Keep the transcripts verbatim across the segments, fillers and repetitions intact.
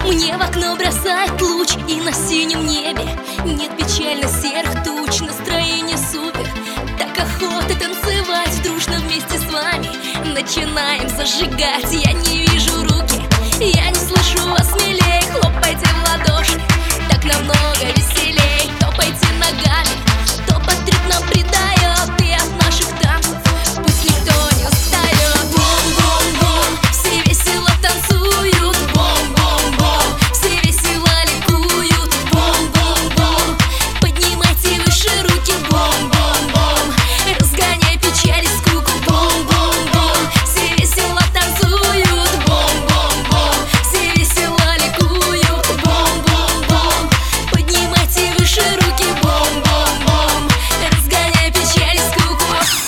Мне в окно бросает луч, и на синем небе нет печально серых туч. Настроение супер, так охота танцевать дружно вместе с вами. Начинаем зажигать. Я не вижу руки, я не слышу вас, смелей. Хлопайте в ладоши, так намного веселей. Топайте ногами, топот ритм нам придает. И от наших танцев пусть никто не устает. Бум-бум-бум, все весело танцуют. Бум-бум-бум, все весело ликуют. Бум-бум-бум, поднимайте выше руки. Бум-бум-бум, разгоняй печаль и скуку. Бум-бум-бум, все весело танцуют. Бум-бум-бум, все весело ликуют. Бум-бум-бум, поднимайте выше руки. Бум-бум-бум, разгоняй печаль и скуку.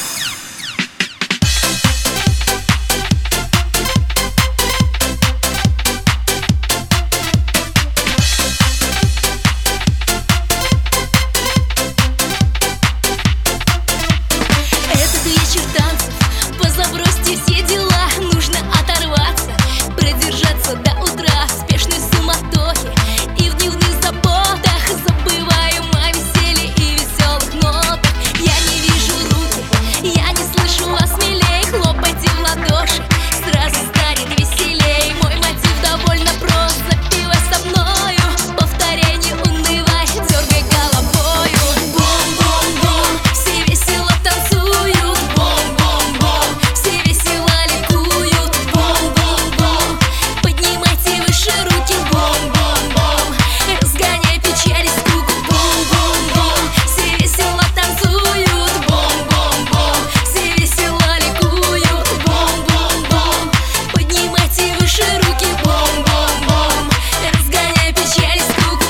Этот вечер танцев, позабросьте все дела. Нужно оторваться, продержаться до утра. В спешной суматохе и в дневных заботах забываем о веселье и веселых нотах. Я не вижу руки, я не слышу вас, смелей. Хлопайте в ладоши, сразу станет веселей. Мой мотив довольно прост, запивай со мною. Повторяй, не унывай, дергай головою. Бум-бум-бум, все весело танцуют. Бум-бум-бум, все весело ликуют. Бум-бум-бум, поднимайте выше руки. Бум-бум-бум, разгоняй печаль и скуку. Бум-бум-бум, все весело танцуют. Бум-бум-бум, все весело ликуют. Бум-бум-бум, поднимайте выше руки. Бум-бум-бум, разгоняй печаль и скуку.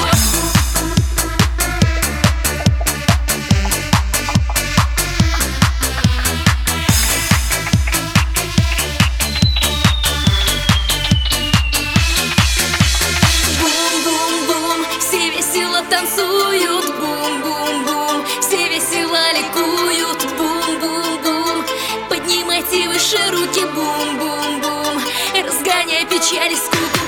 Бум-бум-бум, все весело танцуют. Бум-бум-бум, все весело ликуют. Бум-бум-бум, поднимайте выше руки. Бум-бум-бум, разгоняй печаль и скуку.